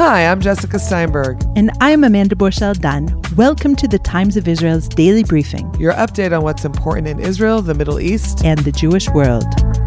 Hi, I'm Jessica Steinberg. And I'm Amanda Borschel-Dan. Welcome to the Times of Israel's Daily Briefing. Your update on what's important in Israel, the Middle East, and the Jewish world.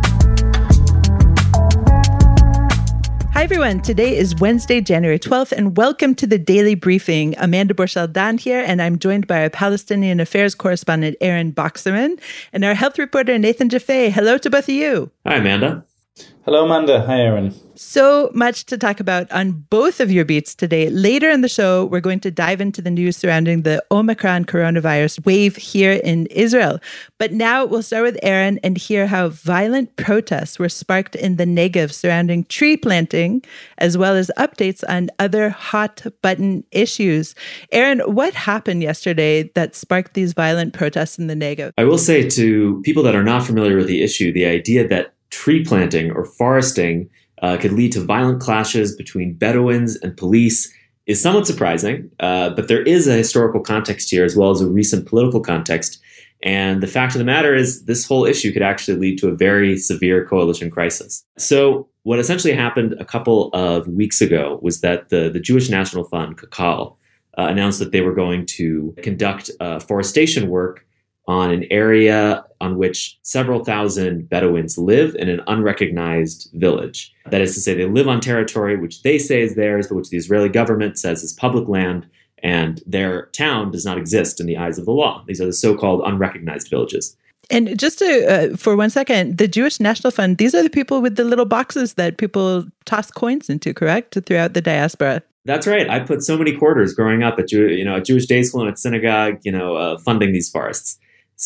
Hi, everyone. Today is Wednesday, January 12th, and welcome to the Daily Briefing. Amanda Borschel-Dan here, and I'm joined by our Palestinian Affairs correspondent, Aaron Boxerman, and our health reporter, Nathan Jaffe. Hello to both of you. Hi, Amanda. Hello, Amanda. Hi, Aaron. So much to talk about on both of your beats today. Later in the show, we're going to dive into the news surrounding the Omicron coronavirus wave here in Israel. But now we'll start with Aaron and hear how violent protests were sparked in the Negev surrounding tree planting, as well as updates on other hot-button issues. Aaron, what happened yesterday that sparked these violent protests in the Negev? I will say to people that are not familiar with the issue, the idea that tree planting or foresting could lead to violent clashes between Bedouins and police is somewhat surprising, but there is a historical context here as well as a recent political context. And the fact of the matter is this whole issue could actually lead to a very severe coalition crisis. So what essentially happened a couple of weeks ago was that the Jewish National Fund, Kakal, announced that they were going to conduct forestation work on an area on which several thousand Bedouins live in an unrecognized village. That is to say, they live on territory which they say is theirs, but which the Israeli government says is public land, and their town does not exist in the eyes of the law. These are the so-called unrecognized villages. And just to, for 1 second, the Jewish National Fund, these are the people with the little boxes that people toss coins into, correct, throughout the diaspora? That's right. I put so many quarters growing up at Jewish day school and at synagogue, funding these forests.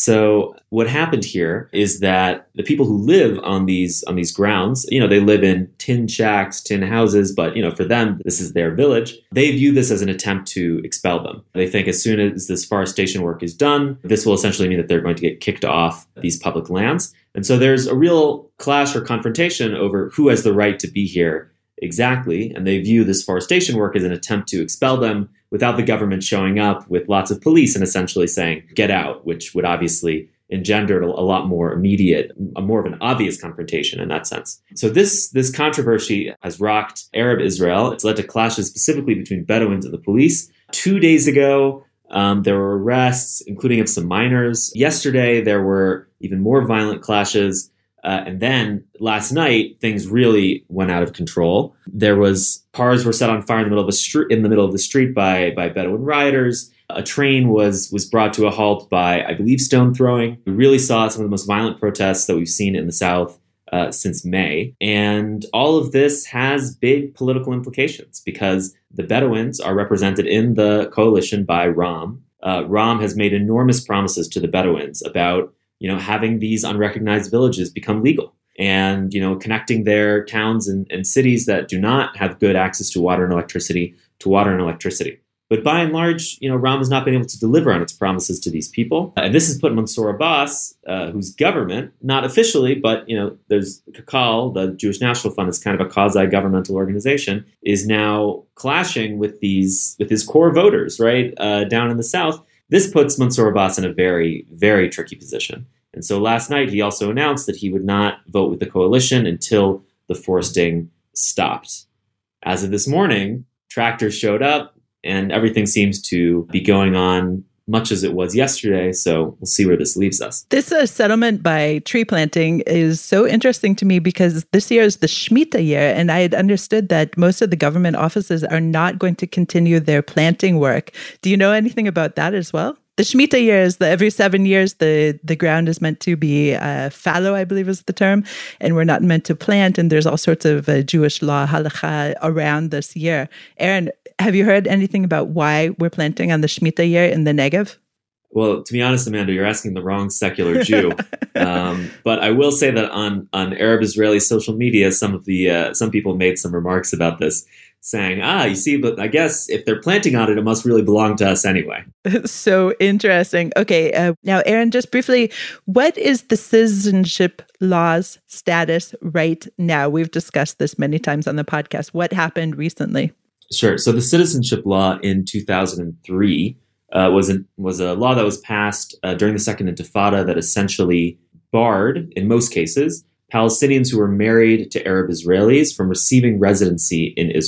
So what happened here is that the people who live on these grounds, they live in tin shacks, tin houses, but, for them, this is their village. They view this as an attempt to expel them. They think as soon as this forestation work is done, this will essentially mean that they're going to get kicked off these public lands. And so there's a real clash or confrontation over who has the right to be here exactly. And they view this forestation work as an attempt to expel them without the government showing up with lots of police and essentially saying, get out, which would obviously engender a lot more immediate, more of an obvious confrontation in that sense. So this controversy has rocked Arab Israel. It's led to clashes specifically between Bedouins and the police. 2 days ago, there were arrests, including of some minors. Yesterday, there were even more violent clashes. And then last night, things really went out of control. Cars were set on fire in the middle of the street by Bedouin rioters. A train was brought to a halt by, I believe, stone throwing. We really saw some of the most violent protests that we've seen in the South since May. And all of this has big political implications because the Bedouins are represented in the coalition by Ram. Ram has made enormous promises to the Bedouins about having these unrecognized villages become legal and, connecting their towns and cities that do not have good access to water and electricity to water and electricity. But by and large, Ram has not been able to deliver on its promises to these people. And this has put Mansour Abbas, whose government, not officially, but, there's Kakal, the Jewish National Fund is kind of a quasi-governmental organization, is now clashing with his core voters, right, down in the South. This puts Mansour Abbas in a very, very tricky position. And so last night, he also announced that he would not vote with the coalition until the foresting stopped. As of this morning, tractors showed up and everything seems to be going on much as it was yesterday. So we'll see where this leaves us. This settlement by tree planting is so interesting to me because this year is the Shemitah year. And I had understood that most of the government offices are not going to continue their planting work. Do you know anything about that as well? The Shemitah year is every 7 years, the ground is meant to be fallow, I believe is the term, and we're not meant to plant. And there's all sorts of Jewish law, halakha, around this year. Aaron, have you heard anything about why we're planting on the Shemitah year in the Negev? Well, to be honest, Amanda, you're asking the wrong secular Jew. But I will say that on Arab Israeli social media, some people made some remarks about this, saying, you see, but I guess if they're planting on it, it must really belong to us anyway. So interesting. Okay, now, Aaron, just briefly, what is the citizenship law's status right now? We've discussed this many times on the podcast. What happened recently? Sure. So the citizenship law in 2003 was a law that was passed during the Second Intifada that essentially barred, in most cases, Palestinians who were married to Arab Israelis from receiving residency in Israel.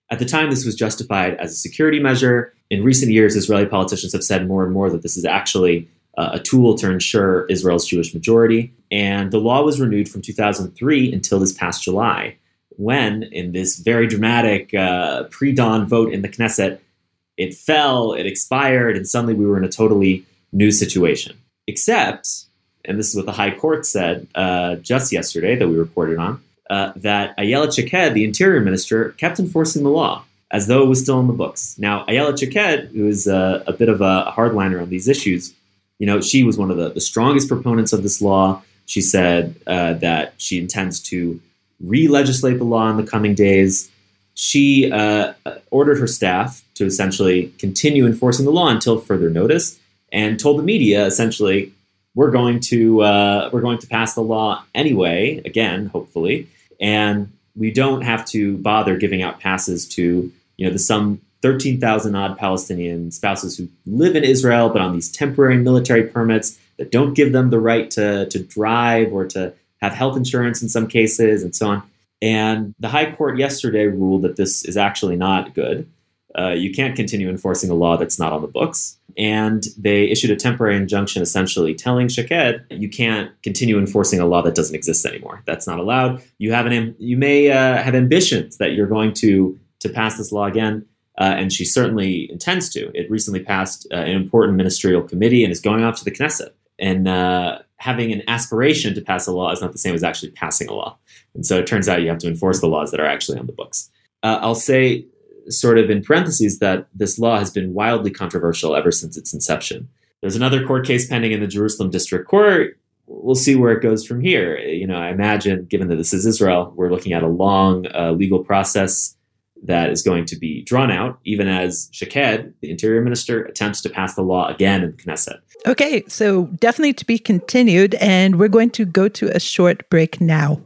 At the time, this was justified as a security measure. In recent years, Israeli politicians have said more and more that this is actually a tool to ensure Israel's Jewish majority. And the law was renewed from 2003 until this past July, when, in this very dramatic pre-dawn vote in the Knesset, it fell, it expired, and suddenly we were in a totally new situation. Except, and this is what the High Court said just yesterday that we reported on, that Ayelet Shaked, the Interior Minister, kept enforcing the law as though it was still in the books. Now, Ayelet Shaked, who is a bit of a hardliner on these issues, she was one of the strongest proponents of this law. She said that she intends to re-legislate the law in the coming days. She ordered her staff to essentially continue enforcing the law until further notice, and told the media essentially, we're going to pass the law anyway, again, hopefully, and we don't have to bother giving out passes to the some 13,000 odd Palestinian spouses who live in Israel but on these temporary military permits that don't give them the right to drive or to have health insurance in some cases, and so on. And the High Court yesterday ruled that this is actually not good. You can't continue enforcing a law that's not on the books. And they issued a temporary injunction essentially telling Shaked, you can't continue enforcing a law that doesn't exist anymore. That's not allowed. You may have ambitions that you're going to pass this law again, and she certainly intends to. It recently passed an important ministerial committee and is going off to the Knesset. And having an aspiration to pass a law is not the same as actually passing a law. And so it turns out you have to enforce the laws that are actually on the books. I'll say, sort of in parentheses, that this law has been wildly controversial ever since its inception. There's another court case pending in the Jerusalem District Court. We'll see where it goes from here. I imagine, given that this is Israel, we're looking at a long legal process that is going to be drawn out, even as Shaked, the Interior Minister, attempts to pass the law again in the Knesset. Okay, so definitely to be continued, and we're going to go to a short break now.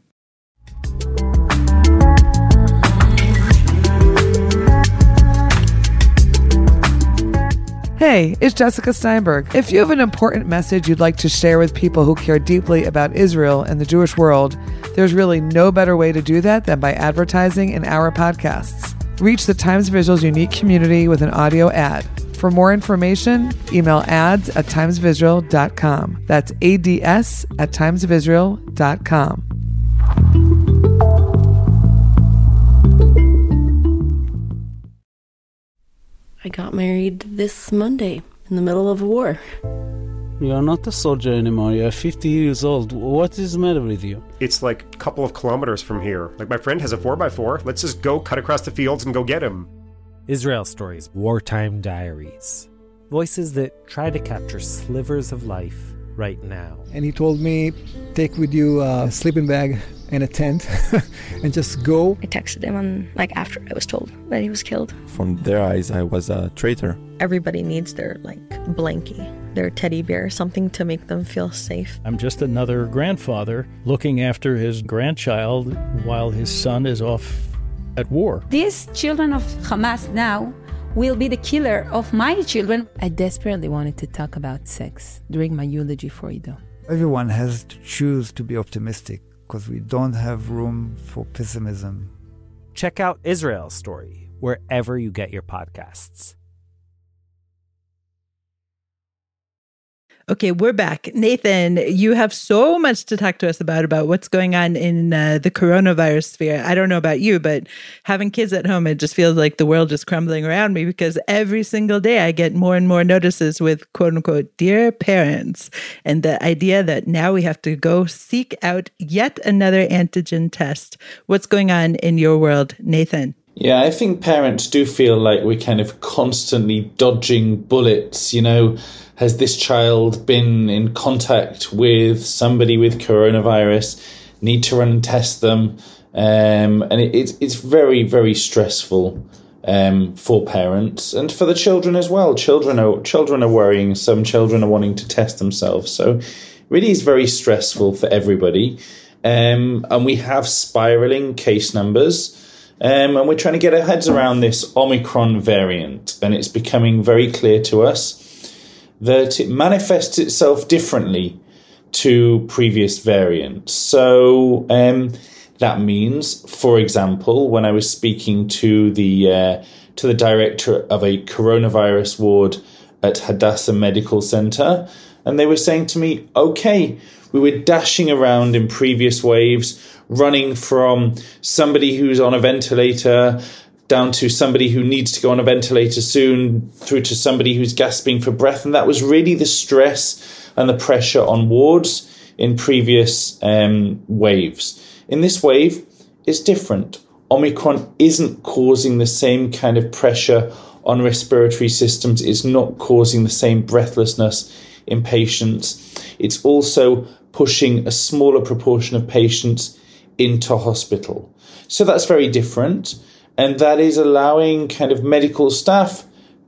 Hey, it's Jessica Steinberg. If you have an important message you'd like to share with people who care deeply about Israel and the Jewish world, there's really no better way to do that than by advertising in our podcasts. Reach the Times Visual's unique community with an audio ad. For more information, email ads@timesvisual.com. That's ads@timesvisual.com. I got married this Monday in the middle of a war. You are not a soldier anymore. You are 50 years old. What is the matter with you? It's like a couple of kilometers from here. Like, my friend has a 4x4. Let's just go cut across the fields and go get him. Israel Stories, Wartime Diaries. Voices that try to capture slivers of life right now. And he told me, take with you a sleeping bag and a tent and just go. I texted him after I was told that he was killed. From their eyes, I was a traitor. Everybody needs their blankie, their teddy bear, something to make them feel safe. I'm just another grandfather looking after his grandchild while his son is off at war. These children of Hamas now will be the killer of my children. I desperately wanted to talk about sex during my eulogy for Ido. Everyone has to choose to be optimistic, because we don't have room for pessimism. Check out Israel Story wherever you get your podcasts. Okay, we're back. Nathan, you have so much to talk to us about what's going on in the coronavirus sphere. I don't know about you, but having kids at home, it just feels like the world is crumbling around me, because every single day I get more and more notices with quote unquote, dear parents, and the idea that now we have to go seek out yet another antigen test. What's going on in your world, Nathan? Yeah, I think parents do feel like we're kind of constantly dodging bullets. Has this child been in contact with somebody with coronavirus? Need to run and test them. And it's very, very stressful for parents and for the children as well. Children are worrying. Some children are wanting to test themselves. So really is very stressful for everybody. And we have spiraling case numbers. And we're trying to get our heads around this Omicron variant. And it's becoming very clear to us that it manifests itself differently to previous variants. So that means, for example, when I was speaking to the director of a coronavirus ward at Hadassah Medical Center, and they were saying to me, okay, we were dashing around in previous waves, running from somebody who's on a ventilator down to somebody who needs to go on a ventilator soon, through to somebody who's gasping for breath. And that was really the stress and the pressure on wards in previous waves. In this wave, it's different. Omicron isn't causing the same kind of pressure on respiratory systems. It's not causing the same breathlessness in patients. It's also pushing a smaller proportion of patients into hospital. So that's very different. And that is allowing kind of medical staff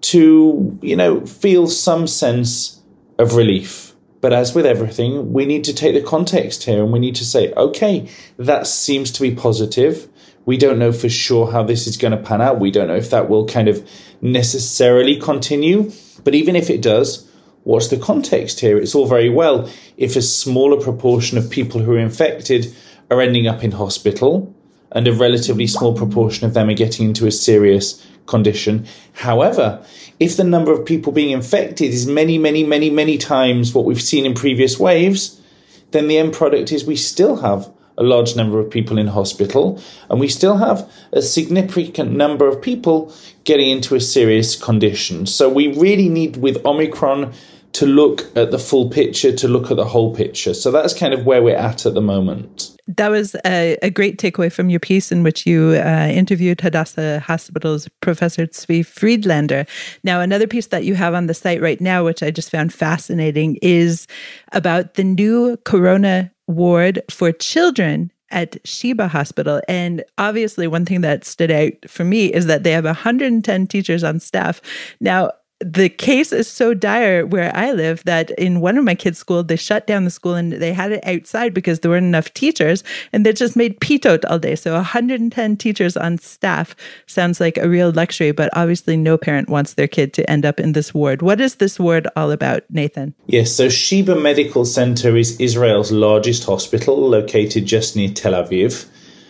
to, feel some sense of relief. But as with everything, we need to take the context here and we need to say, okay, that seems to be positive. We don't know for sure how this is going to pan out. We don't know if that will kind of necessarily continue. But even if it does, what's the context here? It's all very well if a smaller proportion of people who are infected are ending up in hospital and a relatively small proportion of them are getting into a serious condition. However, if the number of people being infected is many, many, many, many times what we've seen in previous waves, then the end product is we still have a large number of people in hospital and we still have a significant number of people getting into a serious condition. So we really need, with Omicron, to look at the full picture, to look at the whole picture. So that's kind of where we're at the moment. That was a great takeaway from your piece in which you interviewed Hadassah Hospital's Professor Tzvi Friedlander. Now, another piece that you have on the site right now, which I just found fascinating, is about the new corona ward for children at Sheba Hospital. And obviously, one thing that stood out for me is that they have 110 teachers on staff. Now, the case is so dire where I live that in one of my kids' schools, they shut down the school and they had it outside because there weren't enough teachers, and they just made pitot all day. So 110 teachers on staff sounds like a real luxury, but obviously no parent wants their kid to end up in this ward. What is this ward all about, Nathan? Yes, so Sheba Medical Center is Israel's largest hospital, located just near Tel Aviv.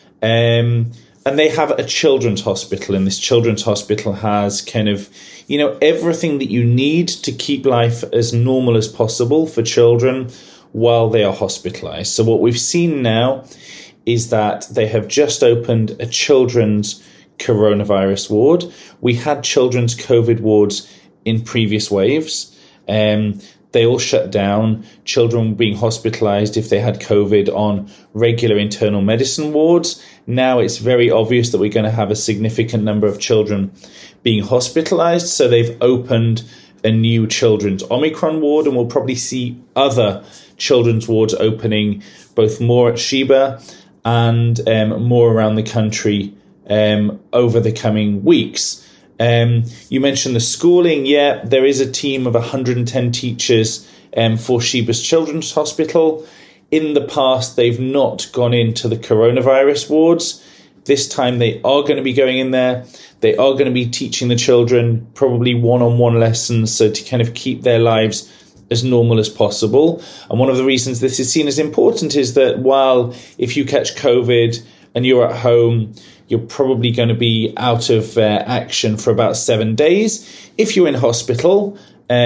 And they have a children's hospital, and this children's hospital has kind of, everything that you need to keep life as normal as possible for children while they are hospitalized. So what we've seen now is that they have just opened a children's coronavirus ward. We had children's COVID wards in previous waves. They all shut down. Children were being hospitalized if they had COVID on regular internal medicine wards. Now it's very obvious that we're going to have a significant number of children being hospitalized. So they've opened a new children's Omicron ward, and we'll probably see other children's wards opening, both more at Sheba and more around the country over the coming weeks. You mentioned the schooling. Yeah, there is a team of 110 teachers for Sheba's Children's Hospital. In the past, they've not gone into the coronavirus wards. This time they are going to be going in there. They are going to be teaching the children probably one-on-one lessons, so to kind of keep their lives as normal as possible. And one of the reasons this is seen as important is that while if you catch COVID and you're at home, you're probably going to be out of action for about 7 days. If you're in hospital,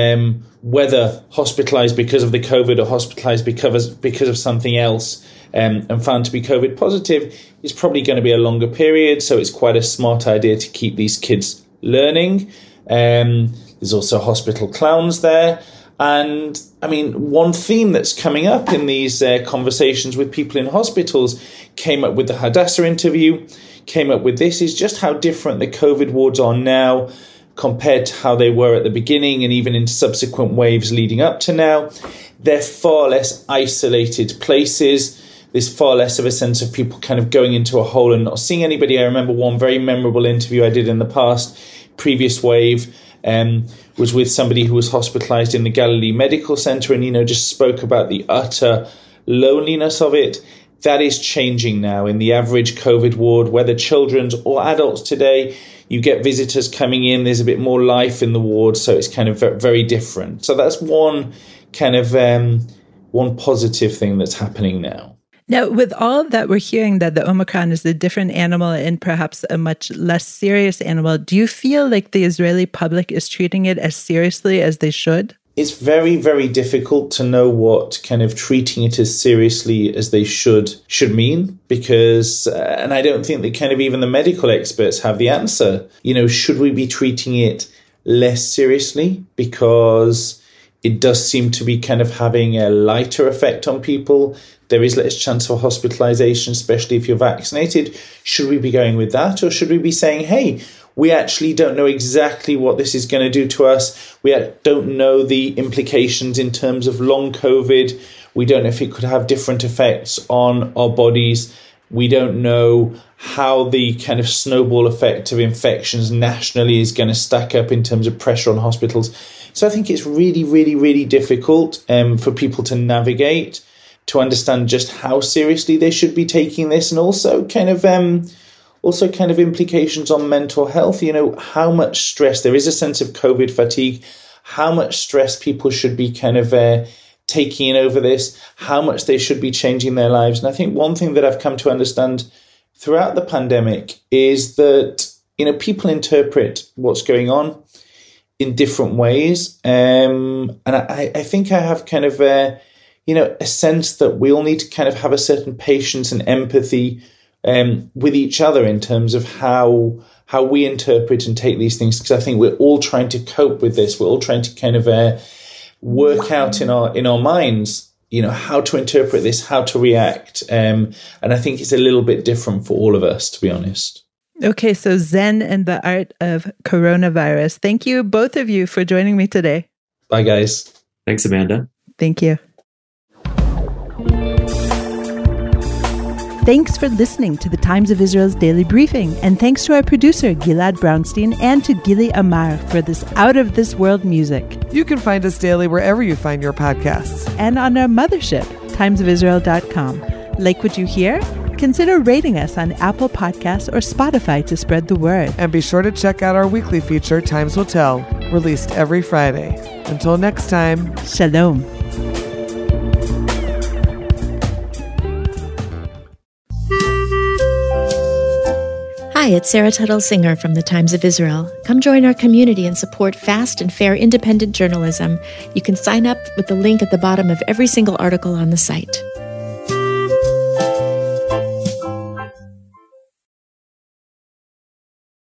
whether hospitalized because of the COVID or hospitalized because of something else and found to be COVID positive, is probably going to be a longer period. So it's quite a smart idea to keep these kids learning. There's also hospital clowns there. And I mean, one theme that's coming up in these conversations with people in hospitals came up with the Hadassah interview, came up with this, is just how different the COVID wards are now compared to how they were at the beginning and even in subsequent waves leading up to now. They're far less isolated places. There's far less of a sense of people kind of going into a hole and not seeing anybody. I remember one very memorable interview I did in the previous wave, was with somebody who was hospitalized in the Galilee Medical Center and, just spoke about the utter loneliness of it. That is changing now in the average COVID ward, whether children's or adults today. You get visitors coming in. There's a bit more life in the ward, so it's kind of very different. So that's one kind of one positive thing that's happening now. Now, with all of that, we're hearing that the Omicron is a different animal and perhaps a much less serious animal. Do you feel like the Israeli public is treating it as seriously as they should? It's very, very difficult to know what kind of treating it as seriously as they should mean, because, and I don't think that kind of even the medical experts have the answer. You know, should we be treating it less seriously because it does seem to be kind of having a lighter effect on people? There is less chance for hospitalization, especially if you're vaccinated. Should we be going with that? Or should we be saying, hey, we actually don't know exactly what this is going to do to us. We don't know the implications in terms of long COVID. We don't know if it could have different effects on our bodies. We don't know how the kind of snowball effect of infections nationally is going to stack up in terms of pressure on hospitals. So I think it's really, really, really difficult for people to navigate, to understand just how seriously they should be taking this, and also kind of implications on mental health. You know, how much stress, there is a sense of COVID fatigue, how much stress people should be kind of taking in over this, how much they should be changing their lives. And I think one thing that I've come to understand throughout the pandemic is that, you know, people interpret what's going on in different ways. And I think I have kind of a sense that we all need to kind of have a certain patience and empathy with each other in terms of how we interpret and take these things, because I think we're all trying to cope with this. We're all trying to kind of work out in our minds, you know, how to interpret this, how to react. And I think it's a little bit different for all of us, to be honest. Okay, so Zen and the art of coronavirus. Thank you, both of you, for joining me today. Bye, guys. Thanks, Amanda. Thank you. Thanks for listening to the Times of Israel's Daily Briefing, and thanks to our producer, Gilad Brownstein, and to Gili Amar for this out-of-this-world music. You can find us daily wherever you find your podcasts. And on our mothership, timesofisrael.com. Like what you hear? Consider rating us on Apple Podcasts or Spotify to spread the word. And be sure to check out our weekly feature, Times Will Tell, released every Friday. Until next time, Shalom. Hi, it's Sarah Tuttle Singer from the Times of Israel. Come join our community and support fast and fair independent journalism. You can sign up with the link at the bottom of every single article on the site.